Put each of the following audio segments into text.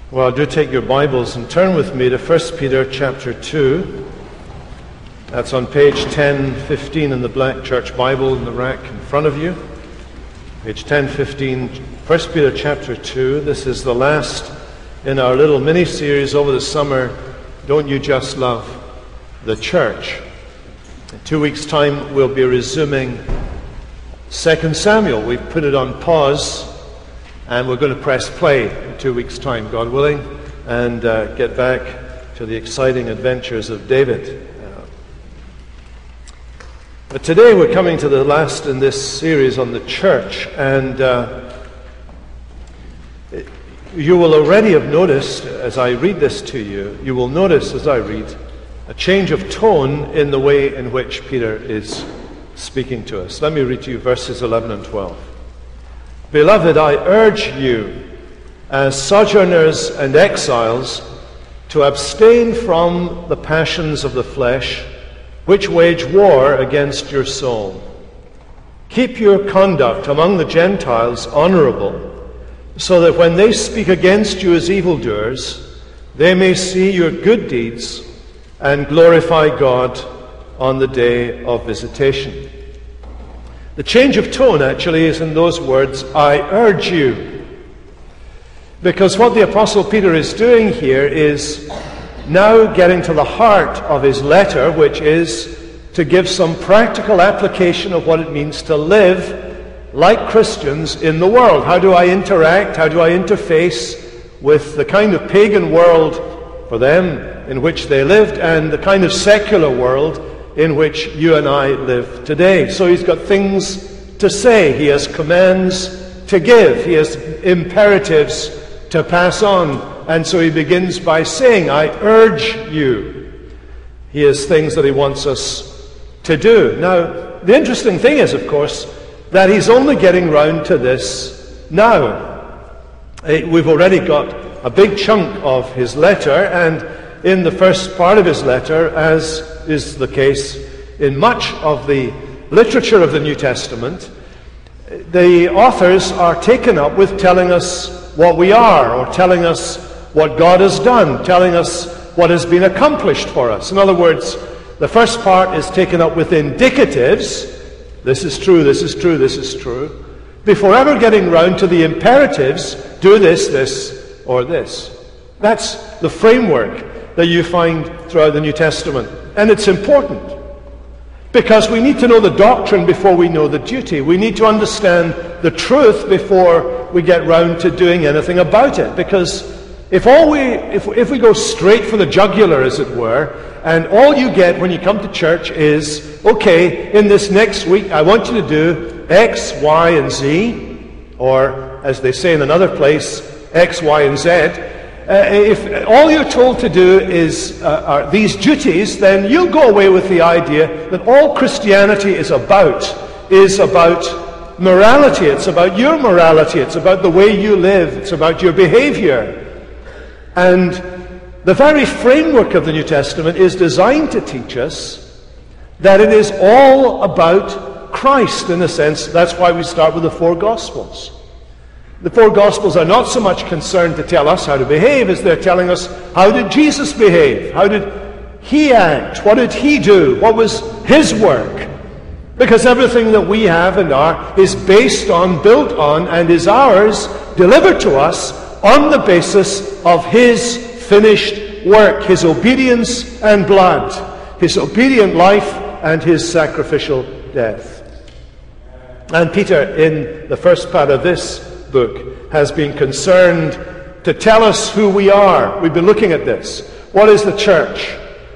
Well, do take your Bibles and turn with me to 1 Peter chapter 2. That's on page 1015 in the Black Church Bible in the rack in front of you. Page 1015, 1 Peter chapter 2. This is the last in our little mini-series over the summer, Don't You Just Love the Church? In 2 weeks' time, we'll be resuming 2 Samuel. We've put it on pause, and we're going to press play in 2 weeks' time, God willing, and get back to the exciting adventures of David. But today we're coming to the last in this series on the church, and you will already have noticed, as I read this to you, you will notice as I read, a change of tone in the way in which Peter is speaking to us. Let me read to you verses 11 and 12. Beloved, I urge you, as sojourners and exiles, to abstain from the passions of the flesh, which wage war against your soul. Keep your conduct among the Gentiles honorable, so that when they speak against you as evildoers, they may see your good deeds and glorify God on the day of visitation. The change of tone actually is in those words, I urge you. Because what the Apostle Peter is doing here is now getting to the heart of his letter, which is to give some practical application of what it means to live like Christians in the world. How do I interact? How do I interface with the kind of pagan world for them in which they lived and the kind of secular world in which you and I live today? So he's got things to say. He has commands to give. He has imperatives to pass on. And so he begins by saying, I urge you. He has things that he wants us to do. Now, the interesting thing is, of course, that he's only getting round to this now. We've already got a big chunk of his letter, and in the first part of his letter, as is the case in much of the literature of the New Testament, the authors are taken up with telling us what we are, or telling us what God has done, telling us what has been accomplished for us. In other words, the first part is taken up with indicatives. This is true, this is true, this is true, before ever getting round to the imperatives, do this, this, or this. That's the framework that you find throughout the New Testament. And it's important, because we need to know the doctrine before we know the duty. We need to understand the truth before we get round to doing anything about it. Because if we go straight for the jugular, as it were, and all you get when you come to church is, okay, in this next week I want you to do X, Y, and Z, or as they say in another place, X, Y, and Z. If all you're told to do are these duties, then you'll go away with the idea that all Christianity is about morality. It's about your morality. It's about the way you live. It's about your behavior. And the very framework of the New Testament is designed to teach us that it is all about Christ, in a sense. That's why we start with the four Gospels. The four Gospels are not so much concerned to tell us how to behave as they're telling us, how did Jesus behave? How did he act? What did he do? What was his work? Because everything that we have and are is based on, built on, and is ours, delivered to us on the basis of his finished work, his obedience and blood, his obedient life and his sacrificial death. And Peter, in the first part of this book, has been concerned to tell us who we are. We've been looking at this. What is the church?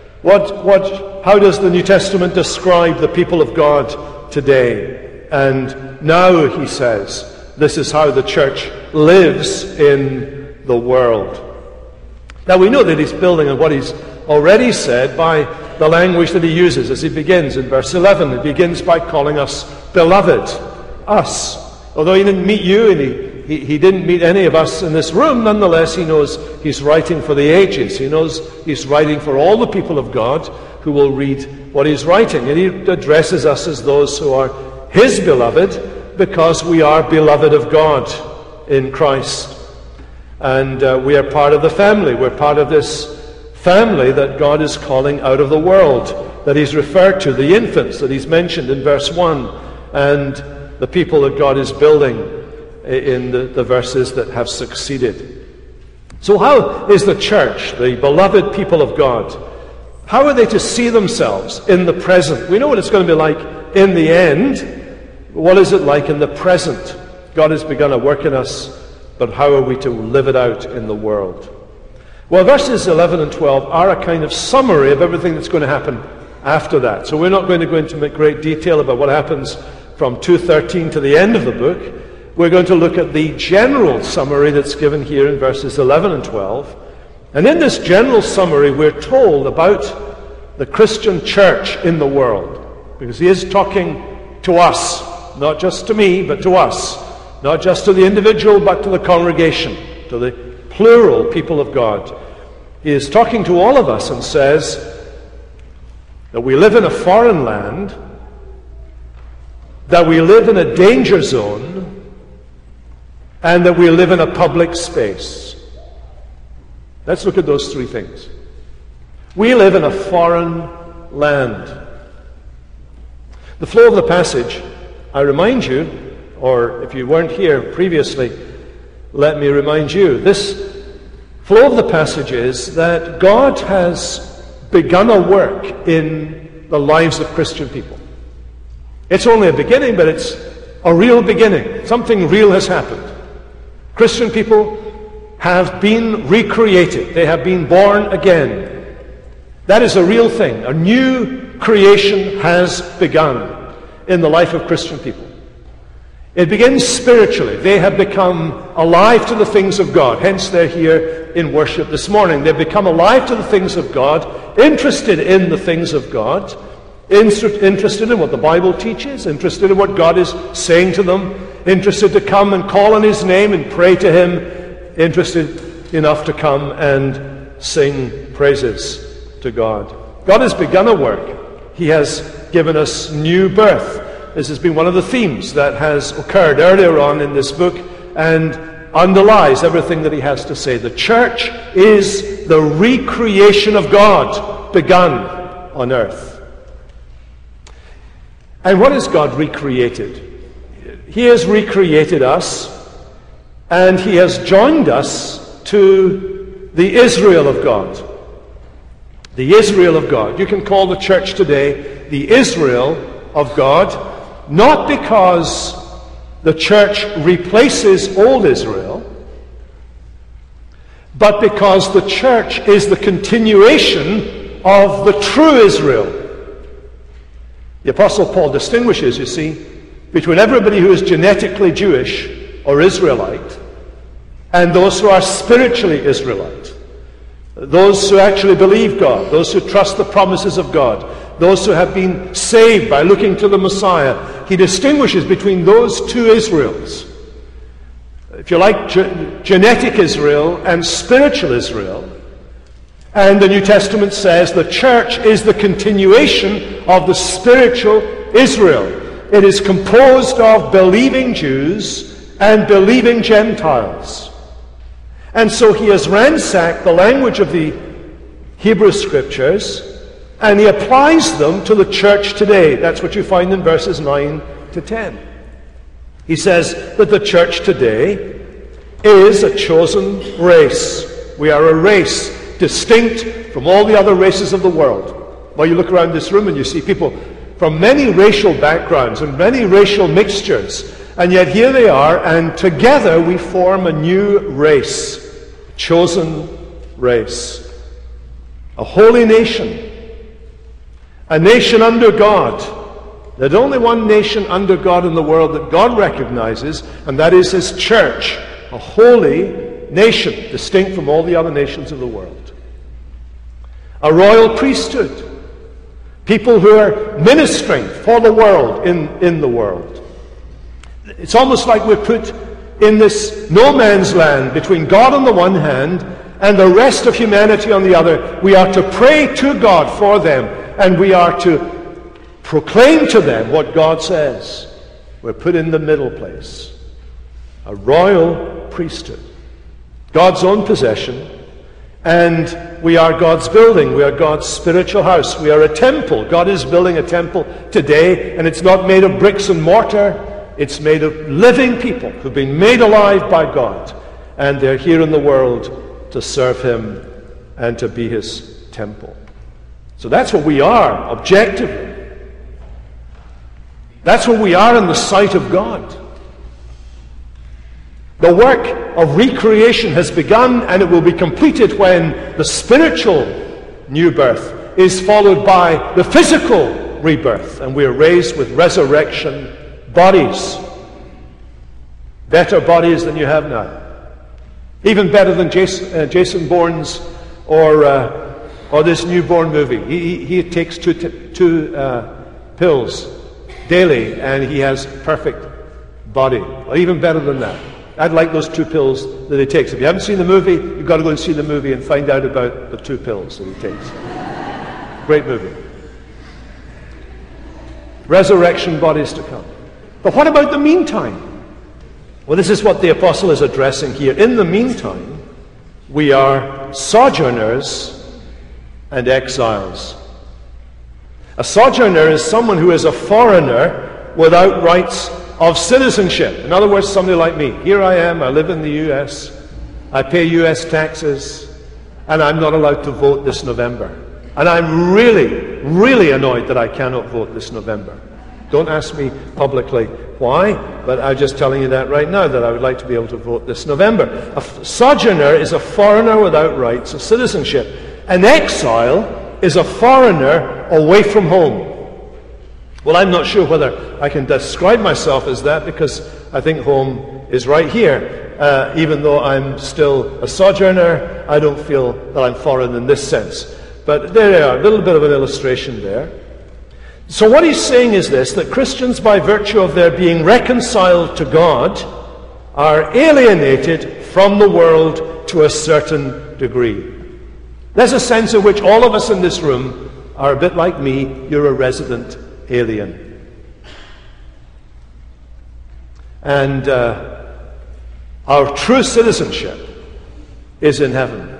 How does the New Testament describe the people of God today? And now, he says, this is how the church lives in the world. Now, we know that he's building on what he's already said by the language that he uses as he begins in verse 11. He begins by calling us beloved, us. Although he didn't meet you and he didn't meet any of us in this room, nonetheless he knows he's writing for the ages. He knows he's writing for all the people of God who will read what he's writing. And he addresses us as those who are his beloved, because we are beloved of God in Christ. And we are part of the family. We're part of this family that God is calling out of the world, that he's referred to, the infants that he's mentioned in verse 1, and the people that God is building in the verses that have succeeded. So how is the church, the beloved people of God, how are they to see themselves in the present? We know what it's going to be like in the end. What is it like in the present? God has begun a work in us, but how are we to live it out in the world? Well, verses 11 and 12 are a kind of summary of everything that's going to happen after that. So we're not going to go into great detail about what happens from 2:13 to the end of the book. We're going to look at the general summary that's given here in verses 11 and 12. And in this general summary, we're told about the Christian church in the world. Because he is talking to us, not just to me, but to us. Not just to the individual, but to the congregation, to the plural people of God. He is talking to all of us and says that we live in a foreign land, that we live in a danger zone, and that we live in a public space. Let's look at those three things. We live in a foreign land. The flow of the passage, I remind you, or if you weren't here previously, let me remind you, this flow of the passage is that God has begun a work in the lives of Christian people. It's only a beginning, but it's a real beginning. Something real has happened. Christian people have been recreated. They have been born again. That is a real thing. A new creation has begun in the life of Christian people. It begins spiritually. They have become alive to the things of God. Hence they're here in worship this morning. They've become alive to the things of God, interested in the things of God, interested in what the Bible teaches, interested in what God is saying to them, interested to come and call on his name and pray to him, interested enough to come and sing praises to God. God has begun a work. He has given us new birth. This has been one of the themes that has occurred earlier on in this book and underlies everything that he has to say. The church is the recreation of God begun on earth. And what has God recreated? He has recreated us, and he has joined us to the Israel of God. The Israel of God. You can call the church today the Israel of God, not because the church replaces old Israel, but because the church is the continuation of the true Israel. The Apostle Paul distinguishes, you see, between everybody who is genetically Jewish or Israelite and those who are spiritually Israelite. Those who actually believe God, those who trust the promises of God, those who have been saved by looking to the Messiah. He distinguishes between those two Israels. If you like, genetic Israel and spiritual Israel. And the New Testament says the church is the continuation of the spiritual Israel. It is composed of believing Jews and believing Gentiles. And so he has ransacked the language of the Hebrew Scriptures, and he applies them to the church today. That's what you find in verses 9 to 10. He says that the church today is a chosen race. We are a race distinct from all the other races of the world. Well, you look around this room and you see people from many racial backgrounds and many racial mixtures, and yet here they are, and together we form a new race, a chosen race, a holy nation, a nation under God. There's only one nation under God in the world that God recognizes, and that is his church, a holy nation, distinct from all the other nations of the world. A royal priesthood, people who are ministering for the world, in the world. It's almost like we're put in this no man's land between God on the one hand and the rest of humanity on the other. We are to pray to God for them, and we are to proclaim to them what God says. We're put in the middle place. A royal priesthood. God's own possession, and we are God's building. We are God's spiritual house. We are a temple. God is building a temple today, and it's not made of bricks and mortar. It's made of living people who've been made alive by God, and they're here in the world to serve Him and to be His temple. So that's what we are, objectively. That's what we are in the sight of God. The work of recreation has begun, and it will be completed when the spiritual new birth is followed by the physical rebirth, and we are raised with resurrection bodies. Better bodies than you have now. Even better than Jason Bourne's or this newborn movie. He takes two pills daily, and he has perfect body. Or even better than that. I'd like those 2 pills that he takes. If you haven't seen the movie, you've got to go and see the movie and find out about the 2 pills that he takes. Great movie. Resurrection bodies to come. But what about the meantime? Well, this is what the apostle is addressing here. In the meantime, we are sojourners and exiles. A sojourner is someone who is a foreigner without rights of citizenship. In other words, somebody like me. Here I am, I live in the U.S., I pay U.S. taxes, and I'm not allowed to vote this November. And I'm really, really annoyed that I cannot vote this November. Don't ask me publicly why, but I'm just telling you that right now, that I would like to be able to vote this November. A sojourner is a foreigner without rights of citizenship. An exile is a foreigner away from home. Well, I'm not sure whether I can describe myself as that, because I think home is right here. Even though I'm still a sojourner, I don't feel that I'm foreign in this sense. But there you are, a little bit of an illustration there. So what he's saying is this, that Christians, by virtue of their being reconciled to God, are alienated from the world to a certain degree. There's a sense in which all of us in this room are a bit like me. You're a resident alien. And our true citizenship is in heaven.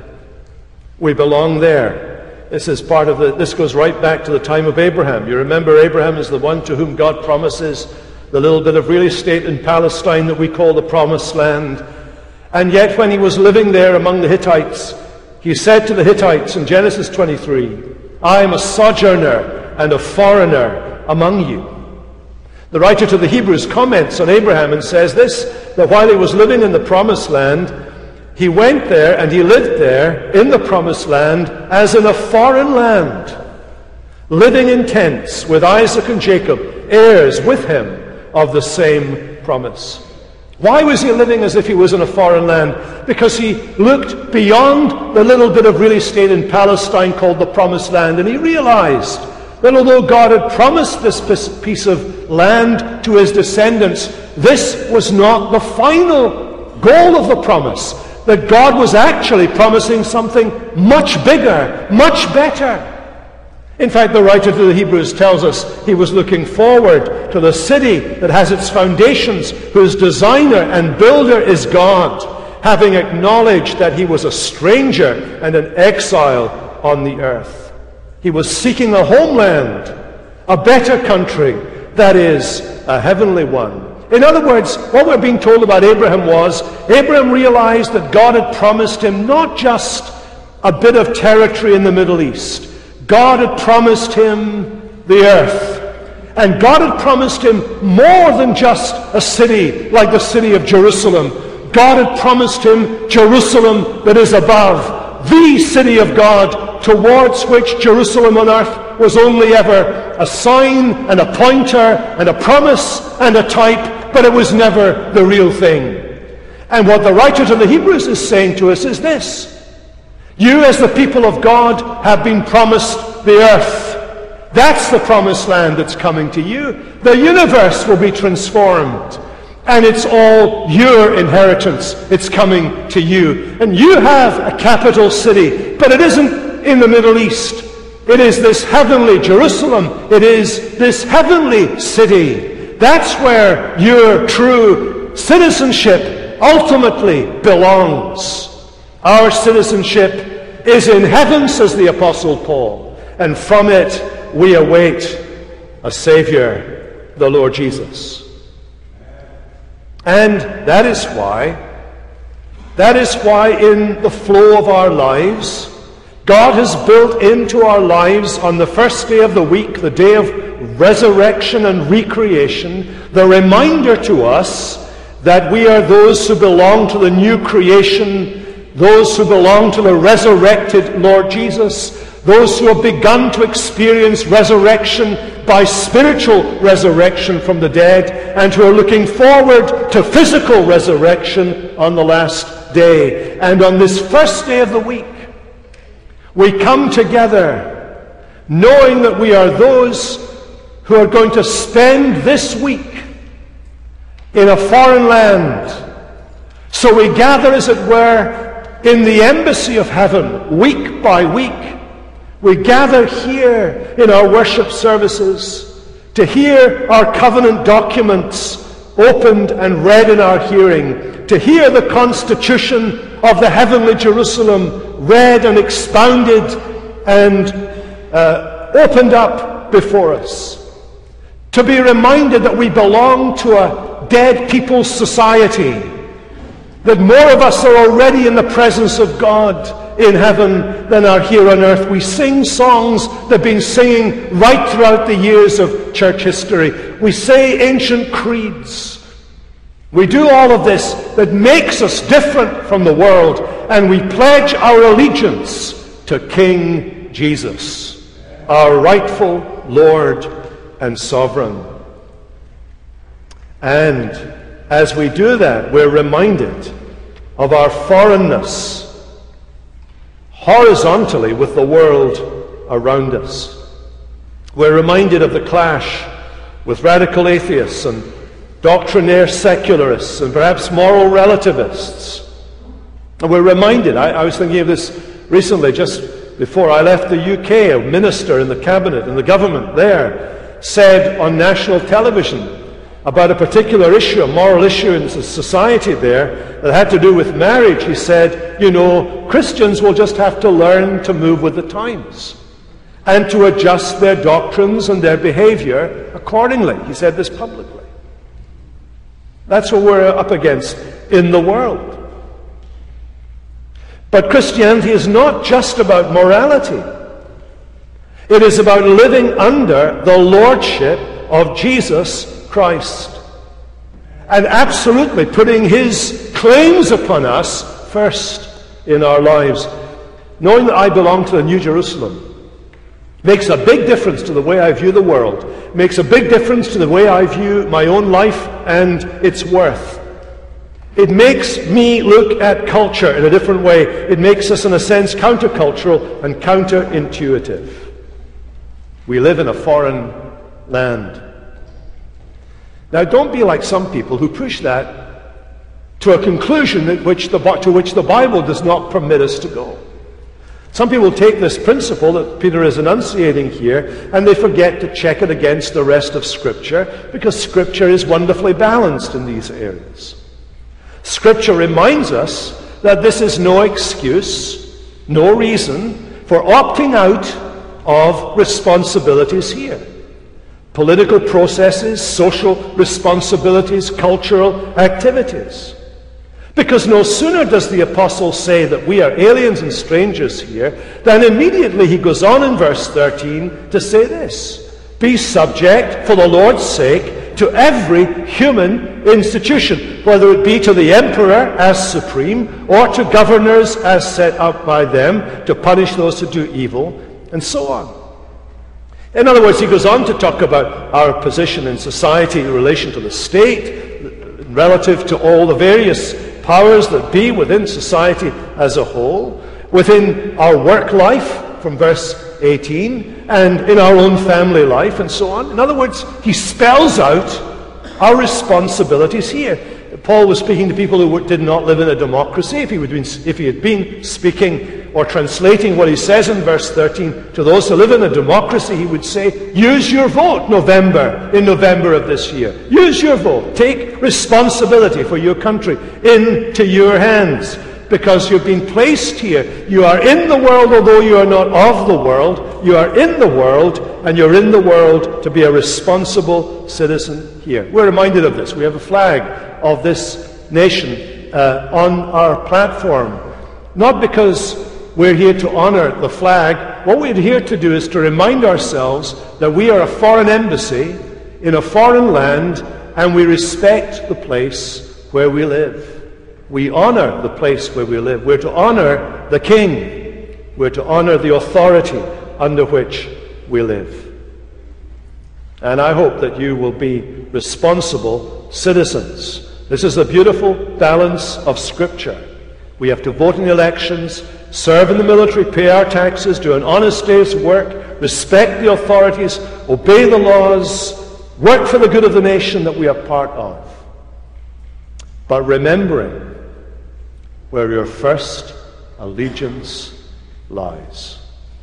We belong there. This is part of this goes right back to the time of Abraham. You remember Abraham is the one to whom God promises the little bit of real estate in Palestine that we call the Promised Land. And yet when he was living there among the Hittites, he said to the Hittites in Genesis 23, I am a sojourner and a foreigner among you. The writer to the Hebrews comments on Abraham and says this, that while he was living in the Promised Land, he went there and he lived there in the Promised Land as in a foreign land, living in tents with Isaac and Jacob, heirs with him of the same promise. Why was he living as if he was in a foreign land? Because he looked beyond the little bit of real estate in Palestine called the Promised Land, and he realized that although God had promised this piece of land to his descendants, this was not the final goal of the promise. That God was actually promising something much bigger, much better. In fact, the writer to the Hebrews tells us he was looking forward to the city that has its foundations, whose designer and builder is God, having acknowledged that he was a stranger and an exile on the earth. He was seeking a homeland, a better country, that is, a heavenly one. In other words, what we're being told about Abraham was, Abraham realized that God had promised him not just a bit of territory in the Middle East. God had promised him the earth. And God had promised him more than just a city like the city of Jerusalem. God had promised him Jerusalem that is above, the city of God, towards which Jerusalem on earth was only ever a sign and a pointer and a promise and a type, but it was never the real thing. And what the writer to the Hebrews is saying to us is this. You as the people of God have been promised the earth. That's the promised land that's coming to you. The universe will be transformed. And it's all your inheritance. It's coming to you. And you have a capital city, but it isn't in the Middle East. It is this heavenly Jerusalem. It is this heavenly city. That's where your true citizenship ultimately belongs. Our citizenship is in heaven, says the Apostle Paul, and from it we await a Savior, the Lord Jesus. And that is why in the flow of our lives, God has built into our lives on the first day of the week, the day of resurrection and recreation, the reminder to us that we are those who belong to the new creation, those who belong to the resurrected Lord Jesus, those who have begun to experience resurrection by spiritual resurrection from the dead, and who are looking forward to physical resurrection on the last day. And on this first day of the week, we come together knowing that we are those who are going to spend this week in a foreign land. So we gather, as it were, in the embassy of heaven, week by week. We gather here in our worship services to hear our covenant documents opened and read in our hearing, to hear the constitution of the heavenly Jerusalem read and expounded and opened up before us, to be reminded that we belong to a dead people's society, that more of us are already in the presence of God in heaven than are here on earth. We sing songs that have been singing right throughout the years of church history. We say ancient creeds. We do all of this that makes us different from the world, and we pledge our allegiance to King Jesus, our rightful Lord and Sovereign. And as we do that, we're reminded of our foreignness horizontally with the world around us. We're reminded of the clash with radical atheists and doctrinaire secularists and perhaps moral relativists. And we're reminded, I was thinking of this recently, just before I left the UK, a minister in the cabinet, in the government there, said on national television about a particular issue, a moral issue in society there that had to do with marriage. He said, you know, Christians will just have to learn to move with the times and to adjust their doctrines and their behavior accordingly. He said this publicly. That's what we're up against in the world. But Christianity is not just about morality. It is about living under the lordship of Jesus Christ, and absolutely putting his claims upon us first in our lives. Knowing that I belong to the New Jerusalem makes a big difference to the way I view the world, makes a big difference to the way I view my own life and its worth. It makes me look at culture in a different way. It makes us, in a sense, countercultural and counterintuitive. We live in a foreign land. Now, don't be like some people who push that to a conclusion to which the Bible does not permit us to go. Some people take this principle that Peter is enunciating here, and they forget to check it against the rest of Scripture, because Scripture is wonderfully balanced in these areas. Scripture reminds us that this is no excuse, no reason for opting out of responsibilities here. Political processes, social responsibilities, cultural activities. Because no sooner does the apostle say that we are aliens and strangers here, than immediately he goes on in verse 13 to say this: be subject, for the Lord's sake, to every human institution, whether it be to the emperor as supreme, or to governors as set up by them to punish those who do evil, and so on. In other words, he goes on to talk about our position in society in relation to the state, relative to all the various powers that be within society as a whole, within our work life, from verse 18, and in our own family life, and so on. In other words, he spells out our responsibilities here. Paul was speaking to people who did not live in a democracy. If he had been speaking or translating what he says in verse 13 to those who live in a democracy, he would say, use your vote in November of this year. Use your vote. Take responsibility for your country into your hands. because you've been placed here. You are in the world, although you are not of the world. You are in the world, and you're in the world to be a responsible citizen here. We're reminded of this. We have a flag of this nation on our platform. Not because we're here to honor the flag. What we're here to do is to remind ourselves that we are a foreign embassy in a foreign land, and we respect the place where we live. We honor the place where we live. We're to honor the king. We're to honor the authority under which we live. And I hope that you will be responsible citizens. This is the beautiful balance of Scripture. We have to vote in elections, serve in the military, pay our taxes, do an honest day's work, respect the authorities, obey the laws, work for the good of the nation that we are part of. But remembering where your first allegiance lies.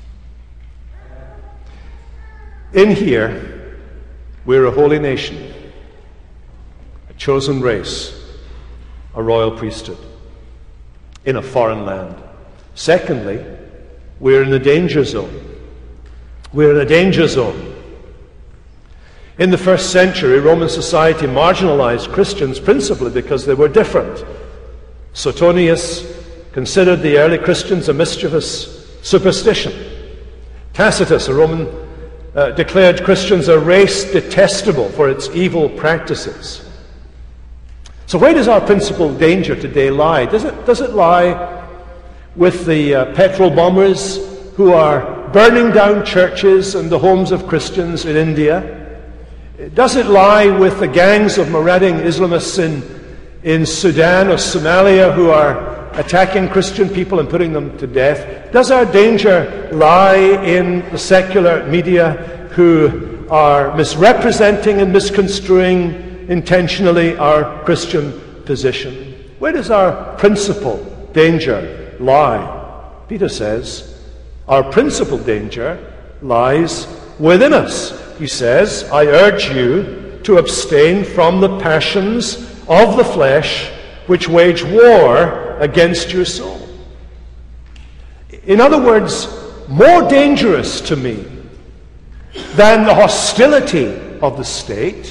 In here, we're a holy nation, a chosen race, a royal priesthood, in a foreign land. Secondly, we're in a danger zone. We're in a danger zone. In the first century, Roman society marginalized Christians principally because they were different. Suetonius considered the early Christians a mischievous superstition. Tacitus, a Roman, declared Christians a race detestable for its evil practices. So where does our principal danger today lie? Does it lie with the petrol bombers who are burning down churches and the homes of Christians in India? Does it lie with the gangs of marauding Islamists in Sudan or Somalia who are attacking Christian people and putting them to death? Does our danger lie in the secular media who are misrepresenting and misconstruing intentionally our Christian position? Where does our principal danger lie? Peter says, our principal danger lies within us. He says, I urge you to abstain from the passions of the flesh which wage war against your soul. In other words, more dangerous to me than the hostility of the state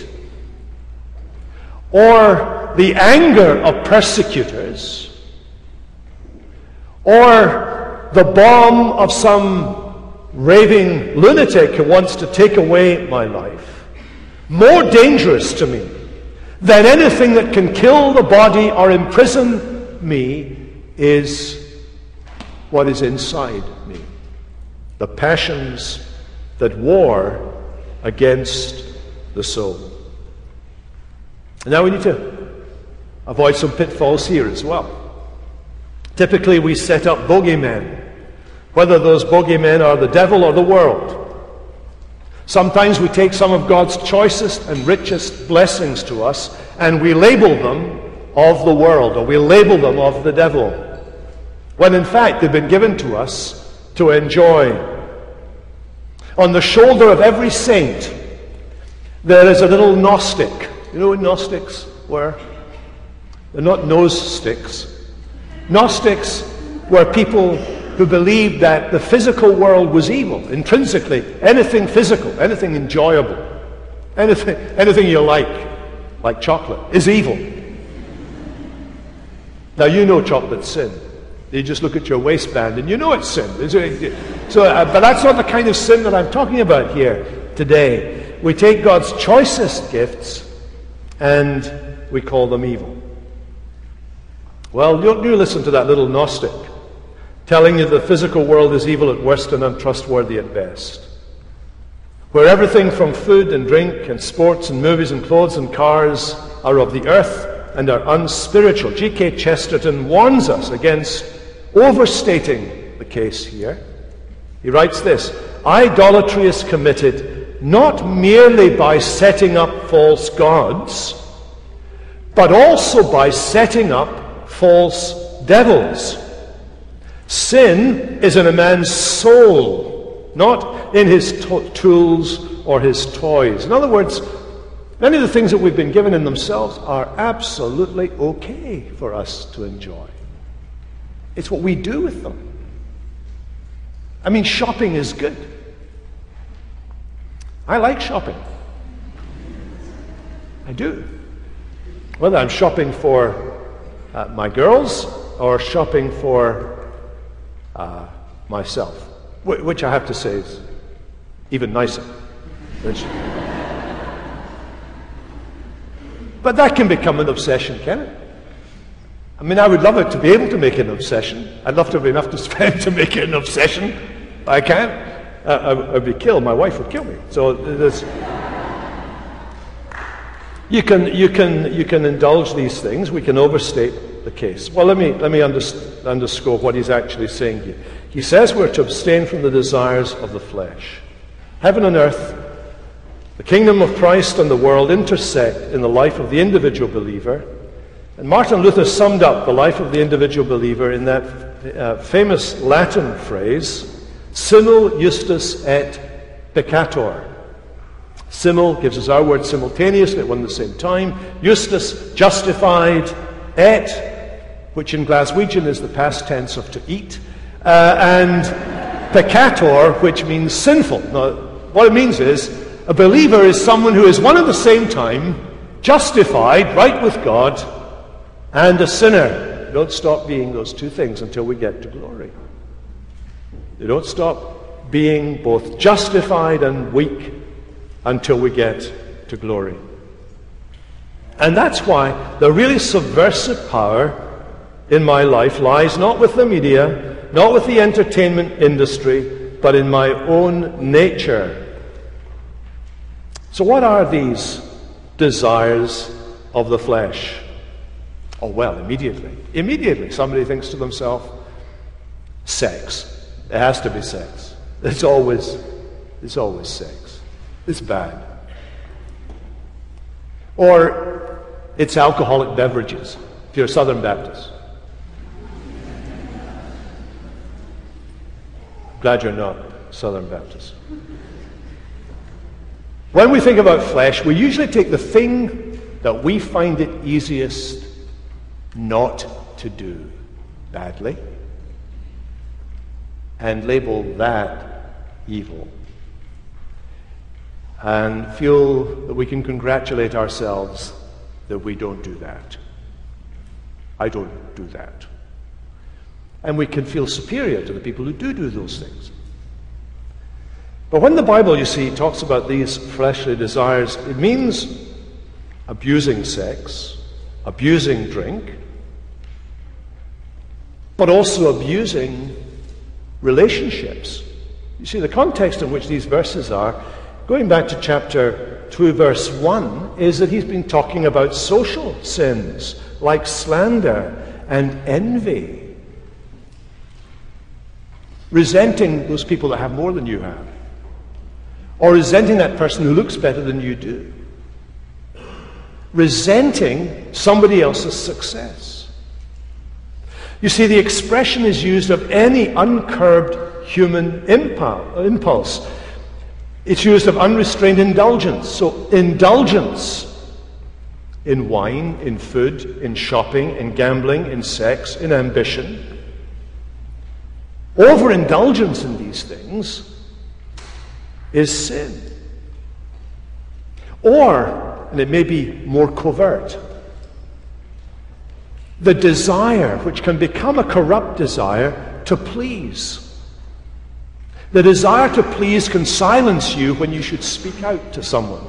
or the anger of persecutors or the bomb of some raving lunatic who wants to take away my life, more dangerous to me than anything that can kill the body or imprison me is what is inside me. The passions that war against the soul. And now we need to avoid some pitfalls here as well. Typically we set up bogeymen, whether those bogeymen are the devil or the world. Sometimes we take some of God's choicest and richest blessings to us and we label them of the world, or we label them of the devil, when in fact they've been given to us to enjoy. On the shoulder of every saint there is a little Gnostic. You know what Gnostics were? They're not nose sticks. Gnostics were people who believed that the physical world was evil, intrinsically. Anything physical, anything enjoyable, anything you like chocolate, is evil. Now you know chocolate's sin. You just look at your waistband and you know it's sin. But that's not the kind of sin that I'm talking about here today. We take God's choicest gifts and we call them evil. Well, don't you listen to that little Gnostic telling you the physical world is evil at worst and untrustworthy at best, where everything from food and drink and sports and movies and clothes and cars are of the earth and are unspiritual. G.K. Chesterton warns us against overstating the case here. He writes this: idolatry is committed not merely by setting up false gods, but also by setting up false devils. Sin is in a man's soul, not in his tools or his toys. In other words, many of the things that we've been given in themselves are absolutely okay for us to enjoy. It's what we do with them. I mean, shopping is good. I like shopping. I do. Whether I'm shopping for my girls or shopping for myself, which I have to say is even nicer. But that can become an obsession, can it? I mean, I would love it to be able to make it an obsession. I'd love to have enough to spend to make it an obsession. I can't. I'd be killed. My wife would kill me. So there's... You can indulge these things. We can overstate the case. Well, let me underscore what he's actually saying here. He says we're to abstain from the desires of the flesh. Heaven and earth, the kingdom of Christ and the world intersect in the life of the individual believer. And Martin Luther summed up the life of the individual believer in that famous Latin phrase, simul justus et peccator. Simul gives us our word simultaneously at one and the same time. Justus, justified. Et, which in Glaswegian is the past tense of to eat. And peccator, which means sinful. Now, what it means is, a believer is someone who is one at the same time justified, right with God, and a sinner. You don't stop being those two things until we get to glory. You don't stop being both justified and weak until we get to glory. And that's why the really subversive power in my life lies not with the media, not with the entertainment industry, but in my own nature. So what are these desires of the flesh? Oh, well, immediately somebody thinks to themselves, sex. It has to be sex. It's always sex. It's bad. Or it's alcoholic beverages, if you're a Southern Baptist. Glad you're not Southern Baptist. When we think about flesh, we usually take the thing that we find it easiest not to do badly and label that evil and feel that we can congratulate ourselves that we don't do that. I don't do that. And we can feel superior to the people who do those things. But when the Bible, you see, talks about these fleshly desires, it means abusing sex, abusing drink, but also abusing relationships. You see, the context in which these verses are, going back to chapter 2, verse 1, is that he's been talking about social sins like slander and envy. Resenting those people that have more than you have. Or resenting that person who looks better than you do. Resenting somebody else's success. You see, the expression is used of any uncurbed human impulse. It's used of unrestrained indulgence. So indulgence in wine, in food, in shopping, in gambling, in sex, in ambition. Overindulgence in these things is sin. Or, and it may be more covert, the desire, which can become a corrupt desire, to please. The desire to please can silence you when you should speak out to someone,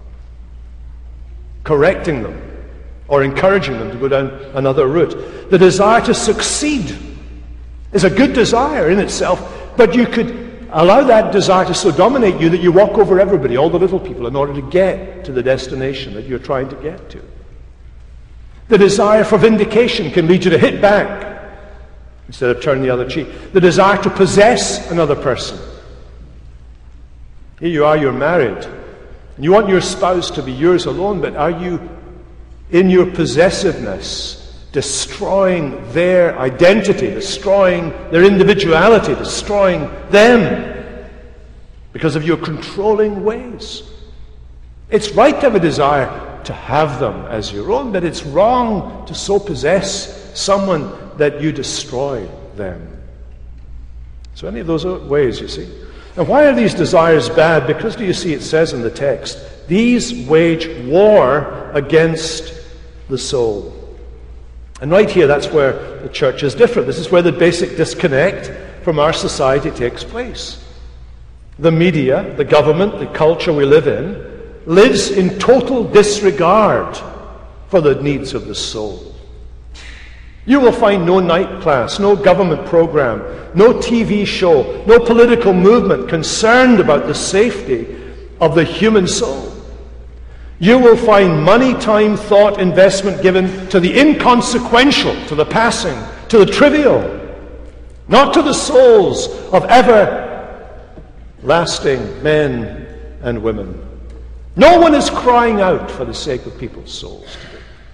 correcting them or encouraging them to go down another route. The desire to succeed is a good desire in itself, but you could allow that desire to so dominate you that you walk over everybody, all the little people, in order to get to the destination that you're trying to get to. The desire for vindication can lead you to hit back instead of turn the other cheek. The desire to possess another person. Here you are, you're married, and you want your spouse to be yours alone, but are you, in your possessiveness, destroying their identity, destroying their individuality, destroying them because of your controlling ways? It's right to have a desire to have them as your own, but it's wrong to so possess someone that you destroy them. So any of those ways, you see. And why are these desires bad? Because, do you see, it says in the text, these wage war against the soul. And right here, that's where the church is different. This is where the basic disconnect from our society takes place. The media, the government, the culture we live in, lives in total disregard for the needs of the soul. You will find no night class, no government program, no TV show, no political movement concerned about the safety of the human soul. You will find money, time, thought, investment given to the inconsequential, to the passing, to the trivial, not to the souls of everlasting men and women. No one is crying out for the sake of people's souls today.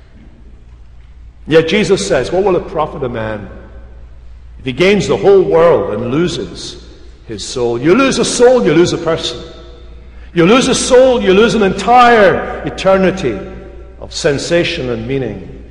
Yet Jesus says, what will it profit a man if he gains the whole world and loses his soul? You lose a soul, you lose a person. You lose a soul, you lose an entire eternity of sensation and meaning.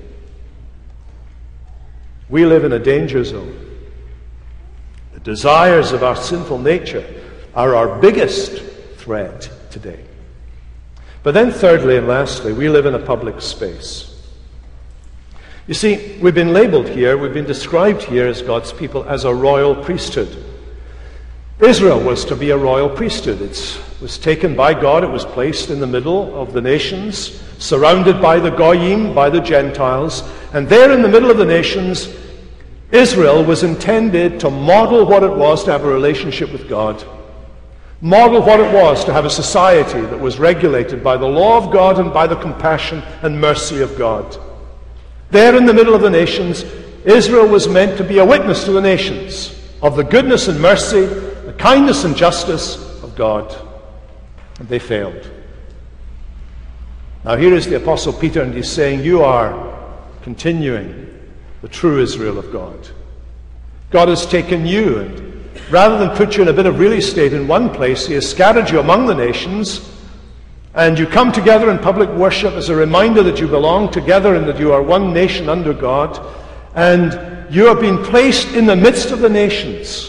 We live in a danger zone. The desires of our sinful nature are our biggest threat today. But then thirdly and lastly, we live in a public space. You see, we've been labeled here, we've been described here as God's people as a royal priesthood. Israel was to be a royal priesthood. It was taken by God, it was placed in the middle of the nations, surrounded by the Goyim, by the Gentiles, and there in the middle of the nations, Israel was intended to model what it was to have a relationship with God. Model what it was to have a society that was regulated by the law of God and by the compassion and mercy of God. There in the middle of the nations, Israel was meant to be a witness to the nations of the goodness and mercy, the kindness and justice of God. And they failed. Now here is the Apostle Peter, and he's saying, you are continuing the true Israel of God. God has taken you, and rather than put you in a bit of real estate in one place, he has scattered you among the nations, and you come together in public worship as a reminder that you belong together and that you are one nation under God, and you have been placed in the midst of the nations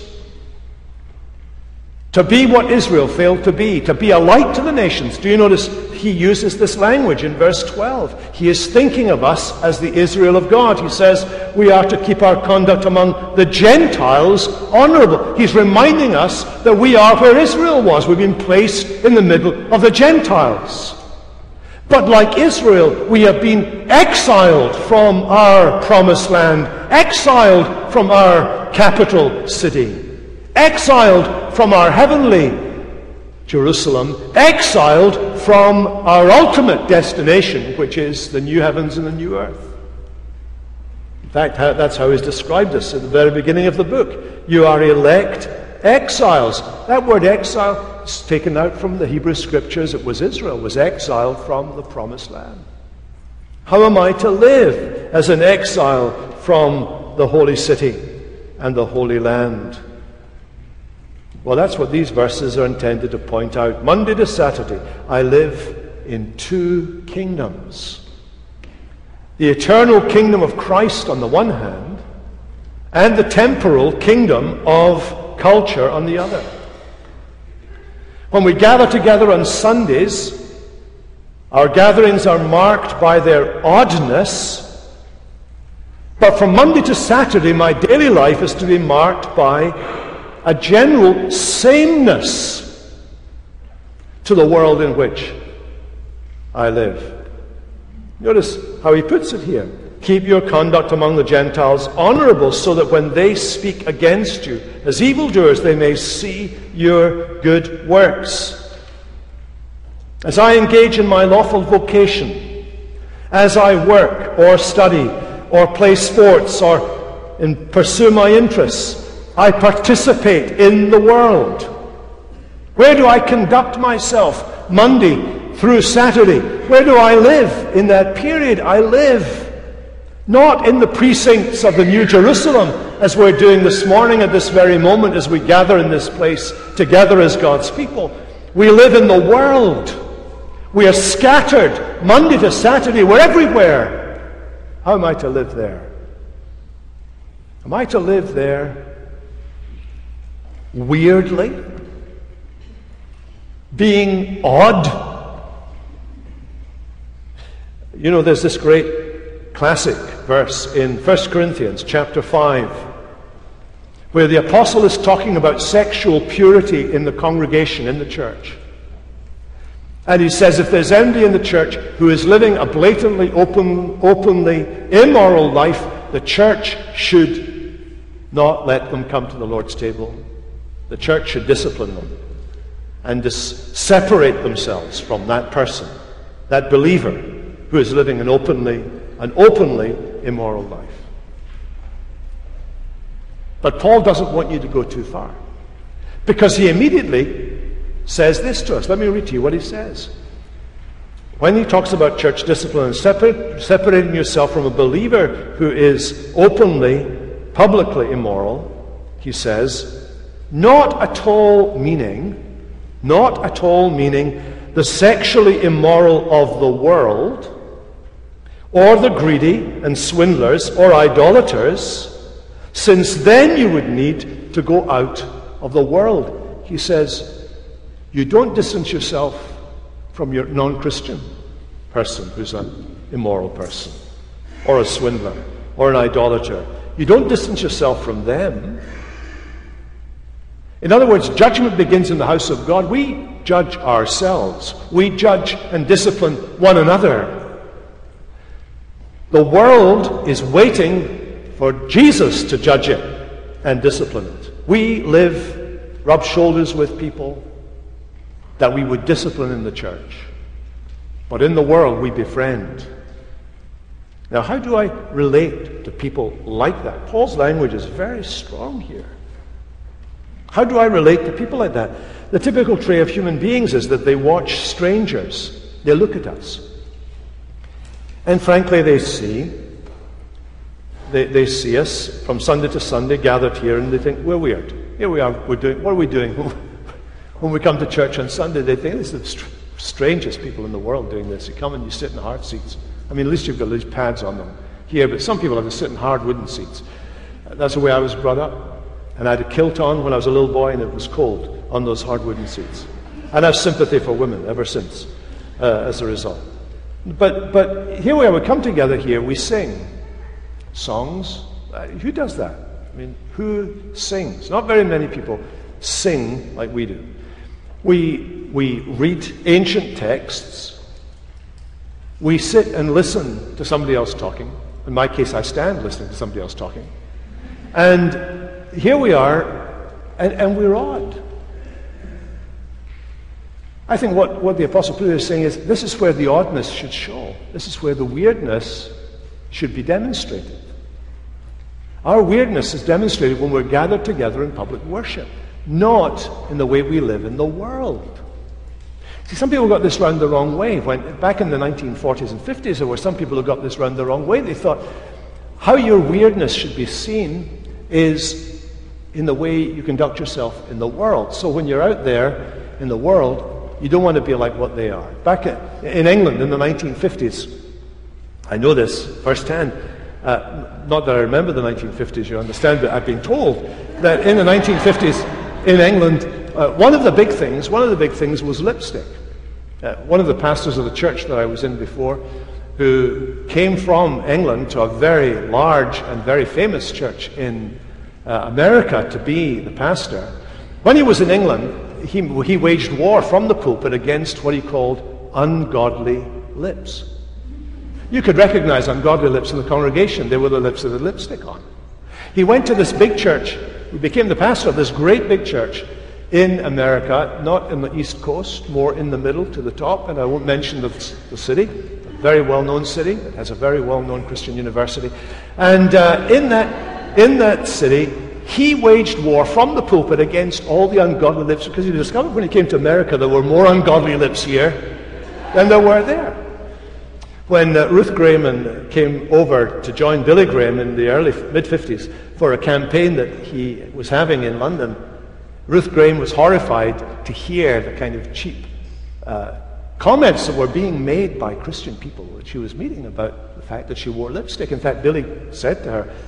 to be what Israel failed to be a light to the nations. Do you notice he uses this language in verse 12? He is thinking of us as the Israel of God. He says we are to keep our conduct among the Gentiles honorable. He's reminding us that we are where Israel was. We've been placed in the middle of the Gentiles. But like Israel, we have been exiled from our promised land, exiled from our capital city, exiled from our heavenly Jerusalem, exiled from our ultimate destination, which is the new heavens and the new earth. In fact, that's how he's described us at the very beginning of the book. You are elect exiles. That word exile is taken out from the Hebrew Scriptures. It was Israel was exiled from the promised land. How am I to live as an exile from the holy city and the holy land? Well, that's what these verses are intended to point out. Monday to Saturday, I live in two kingdoms. The eternal kingdom of Christ on the one hand, and the temporal kingdom of culture on the other. When we gather together on Sundays, our gatherings are marked by their oddness, but from Monday to Saturday, my daily life is to be marked by a general sameness to the world in which I live. Notice how he puts it here. Keep your conduct among the Gentiles honorable, so that when they speak against you as evildoers, they may see your good works. As I engage in my lawful vocation, as I work or study or play sports or pursue my interests, I participate in the world. Where do I conduct myself Monday through Saturday? Where do I live in that period? I live not in the precincts of the New Jerusalem, as we're doing this morning at this very moment as we gather in this place together as God's people. We live in the world. We are scattered Monday to Saturday. We're everywhere. How am I to live there? Am I to live there weirdly? Being odd? You know, there's this great classic verse in 1 Corinthians chapter 5, where the apostle is talking about sexual purity in the congregation, in the church. And he says, if there's anybody in the church who is living a blatantly, openly immoral life, the church should not let them come to the Lord's table. The church should discipline them and separate themselves from that person, that believer who is living an openly immoral life. But Paul doesn't want you to go too far, because he immediately says this to us. Let me read to you what he says. When he talks about church discipline and separating yourself from a believer who is publicly immoral, he says, not at all meaning the sexually immoral of the world, or the greedy and swindlers or idolaters, since then you would need to go out of the world. He says, you don't distance yourself from your non-Christian person who's an immoral person, or a swindler, or an idolater. You don't distance yourself from them. In other words, judgment begins in the house of God. We judge ourselves. We judge and discipline one another. The world is waiting for Jesus to judge it and discipline it. We rub shoulders with people that we would discipline in the church. But in the world, we befriend. Now, how do I relate to people like that? Paul's language is very strong here. How do I relate to people like that? The typical trait of human beings is that they watch strangers. They look at us. And frankly, they see us from Sunday to Sunday gathered here, and they think, we're weird. Here we are, what are we doing? When we come to church on Sunday, they think, this is the strangest people in the world doing this. You come and you sit in hard seats. I mean, at least you've got these pads on them here, but some people have to sit in hard wooden seats. That's the way I was brought up. And I had a kilt on when I was a little boy, and it was cold on those hard wooden seats. And I have sympathy for women ever since, as a result. But here we are, we come together here, we sing songs. Who does that? I mean, who sings? Not very many people sing like we do. We read ancient texts. We sit and listen to somebody else talking. In my case, I stand listening to somebody else talking. And here we are, and we're odd. I think what the Apostle Peter is saying is, this is where the oddness should show. This is where the weirdness should be demonstrated. Our weirdness is demonstrated when we're gathered together in public worship, not in the way we live in the world. See, some people got this round the wrong way. Back in the 1940s and 50s, there were some people who got this round the wrong way. They thought, how your weirdness should be seen is in the way you conduct yourself in the world. So when you're out there in the world, you don't want to be like what they are. Back in England in the 1950s, I know this firsthand. Not that I remember the 1950s, you understand, but I've been told that in the 1950s in England, one of the big things was lipstick. One of the pastors of the church that I was in before, who came from England to a very large and very famous church in America to be the pastor, when he was in England, he waged war from the pulpit against what he called ungodly lips. You could recognize ungodly lips in the congregation. They were the lips with the lipstick on. He went to this big church. He became the pastor of this great big church in America, not in the East Coast, more in the middle to the top, and I won't mention the city, a very well-known city. It has a very well-known Christian university. And in that city, he waged war from the pulpit against all the ungodly lips, because he discovered when he came to America there were more ungodly lips here than there were there. When Ruth Graham came over to join Billy Graham in the early mid-50s for a campaign that he was having in London, Ruth Graham was horrified to hear the kind of cheap comments that were being made by Christian people that she was meeting about the fact that she wore lipstick. In fact, Billy said to her,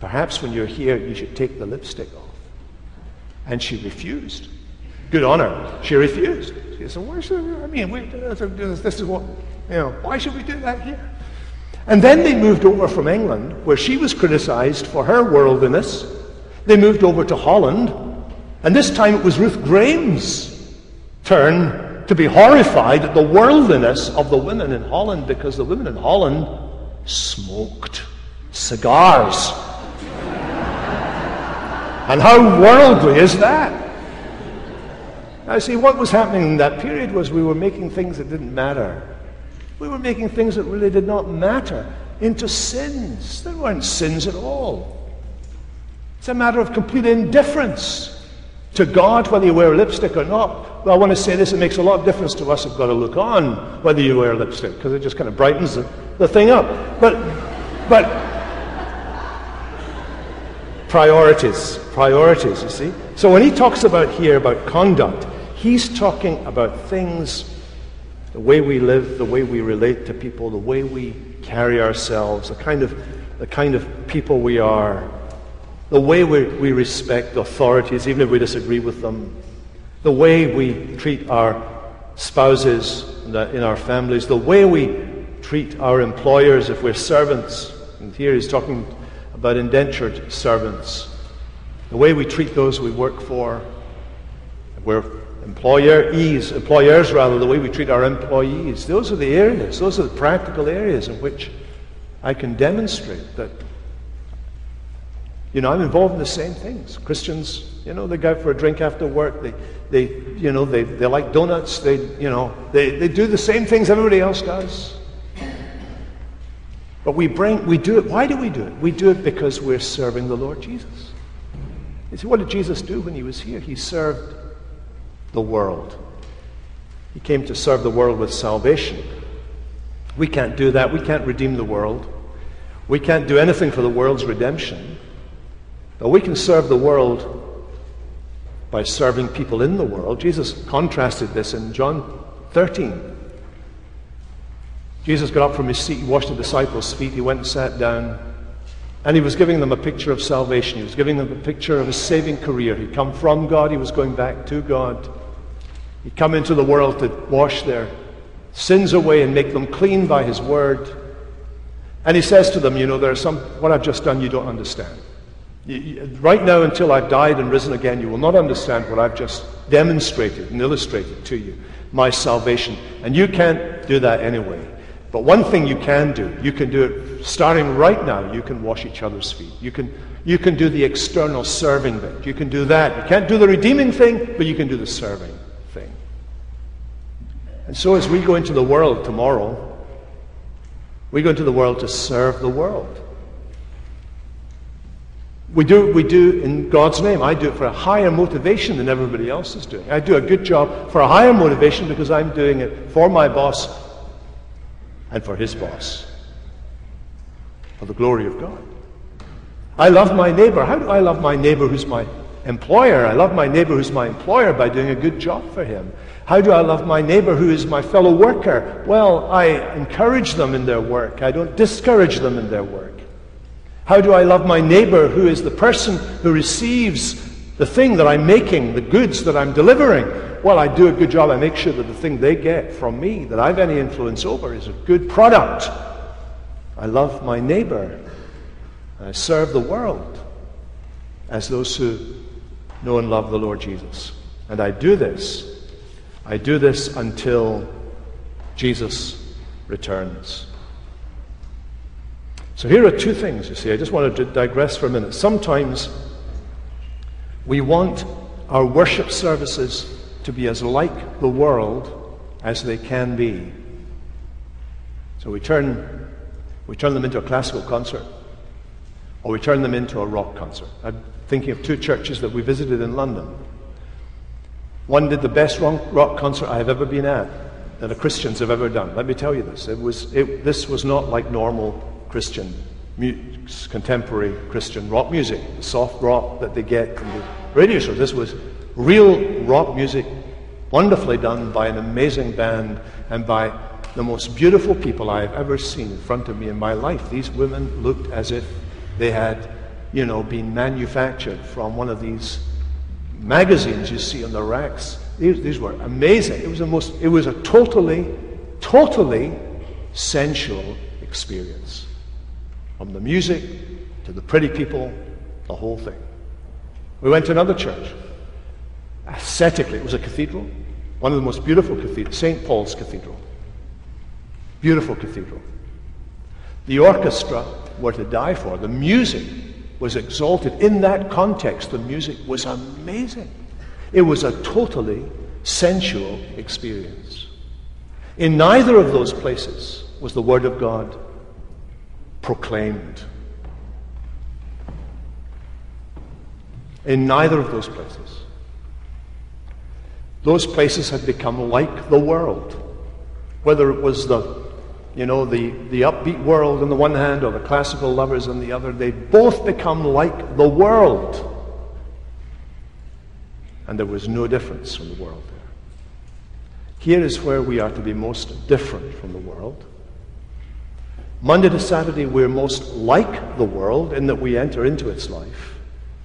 perhaps when you're here, you should take the lipstick off. And she refused. Good on her. She refused. She said, why should we, this is what, why should we do that here? And then they moved over from England, where she was criticized for her worldliness. They moved over to Holland, and this time it was Ruth Graham's turn to be horrified at the worldliness of the women in Holland, because the women in Holland smoked cigars. And how worldly is that? Now, see, what was happening in that period was we were making things that didn't matter. We were making things that really did not matter into sins. They weren't sins at all. It's a matter of complete indifference to God, whether you wear lipstick or not. Well, I want to say this, it makes a lot of difference to us who've got to look on whether you wear lipstick, because it just kind of brightens the thing up. But priorities, you see. So when he talks about here about conduct, he's talking about things, the way we live, the way we relate to people, the way we carry ourselves, the kind of people we are, the way we respect authorities, even if we disagree with them, the way we treat our spouses in our families, the way we treat our employers if we're servants. And here he's talking about indentured servants, the way we treat those we work for. We're employers, the way we treat our employees. Those are the areas, those are the practical areas in which I can demonstrate that, I'm involved in the same things. Christians, they go out for a drink after work. They like donuts. They do the same things everybody else does. But we do it. Why do we do it? We do it because we're serving the Lord Jesus. You see, what did Jesus do when he was here? He served the world. He came to serve the world with salvation. We can't do that. We can't redeem the world. We can't do anything for the world's redemption. But we can serve the world by serving people in the world. Jesus contrasted this in John 13. Jesus got up from his seat, he washed the disciples' feet, he went and sat down, and he was giving them a picture of salvation. He was giving them a picture of his saving career. He'd come from God, he was going back to God. He'd come into the world to wash their sins away and make them clean by his word. And he says to them, there's some, what I've just done you don't understand. Right now, until I've died and risen again, you will not understand what I've just demonstrated and illustrated to you, my salvation. And you can't do that anyway. But one thing you can do it starting right now. You can wash each other's feet. You can do the external serving bit. You can do that. You can't do the redeeming thing, but you can do the serving thing. And so as we go into the world tomorrow, we go into the world to serve the world. We do in God's name. I do it for a higher motivation than everybody else is doing. I do a good job for a higher motivation because I'm doing it for my boss and for his boss, for the glory of God. I love my neighbor. How do I love my neighbor who's my employer? I love my neighbor who's my employer by doing a good job for him. How do I love my neighbor who is my fellow worker? Well, I encourage them in their work. I don't discourage them in their work. How do I love my neighbor who is the person who receives the thing that I'm making, the goods that I'm delivering? Well, I do a good job. I make sure that the thing they get from me, that I've any influence over, is a good product. I love my neighbor. And I serve the world as those who know and love the Lord Jesus. And I do this until Jesus returns. So here are two things, you see. I just wanted to digress for a minute. Sometimes we want our worship services to be as like the world as they can be. So we turn them into a classical concert, or we turn them into a rock concert. I'm thinking of two churches that we visited in London. One did the best rock concert I have ever been at, that the Christians have ever done. Let me tell you this. This was not like normal Christian, contemporary Christian rock music, the soft rock that they get from the radio shows. This was real rock music, wonderfully done by an amazing band and by the most beautiful people I have ever seen in front of me in my life. These women looked as if they had being manufactured from one of these magazines you see on the racks. These were amazing. It was a totally sensual experience. From the music to the pretty people, the whole thing. We went to another church. Aesthetically, it was a cathedral. One of the most beautiful cathedrals, St. Paul's Cathedral. Beautiful cathedral. The orchestra were to die for. The music was exalted. In that context, the music was amazing. It was a totally sensual experience. In neither of those places was the Word of God proclaimed. In neither of those places. Those places had become like the world. Whether it was the upbeat world on the one hand or the classical lovers on the other, they both become like the world. And there was no difference from the world there. Here is where we are to be most different from the world. Monday to Saturday, we're most like the world in that we enter into its life.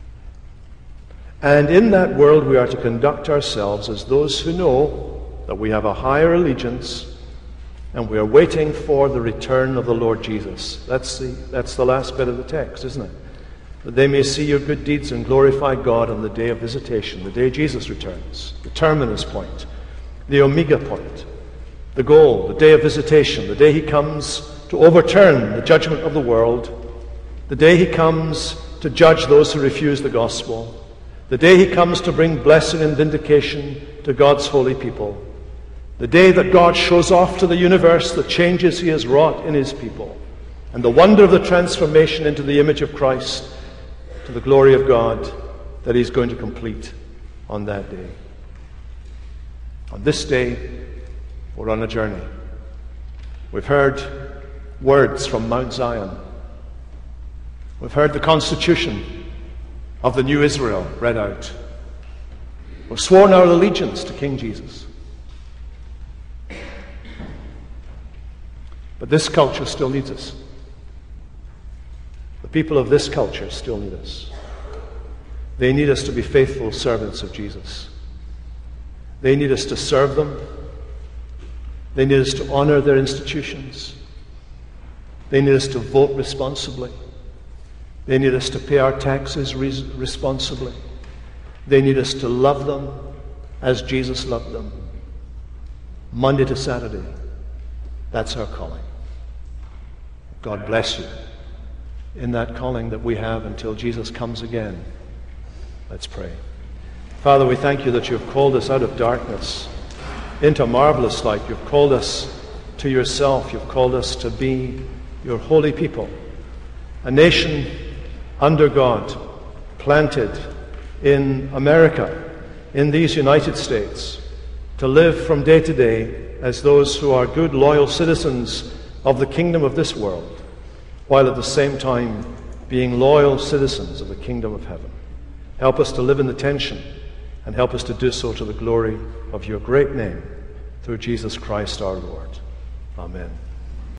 And in that world, we are to conduct ourselves as those who know that we have a higher allegiance and we are waiting for the return of the Lord Jesus. That's the last bit of the text, isn't it? That they may see your good deeds and glorify God on the day of visitation, the day Jesus returns, the terminus point, the omega point, the goal, the day of visitation, the day he comes to overturn the judgment of the world, the day he comes to judge those who refuse the gospel, the day he comes to bring blessing and vindication to God's holy people, the day that God shows off to the universe the changes he has wrought in his people, and the wonder of the transformation into the image of Christ to the glory of God that he's going to complete on that day. On this day, we're on a journey. We've heard words from Mount Zion. We've heard the constitution of the new Israel read out. We've sworn our allegiance to King Jesus. But this culture still needs us. The people of this culture still need us. They need us to be faithful servants of Jesus. They need us to serve them. They need us to honor their institutions. They need us to vote responsibly. They need us to pay our taxes responsibly. They need us to love them as Jesus loved them. Monday to Saturday, that's our calling. God bless you in that calling that we have until Jesus comes again. Let's pray. Father, we thank you that you've called us out of darkness into marvelous light. You've called us to yourself. You've called us to be your holy people, a nation under God, planted in America, in these United States, to live from day to day as those who are good, loyal citizens of the kingdom of this world, while at the same time being loyal citizens of the kingdom of heaven. Help us to live in the tension, and help us to do so to the glory of your great name, through Jesus Christ our Lord. Amen.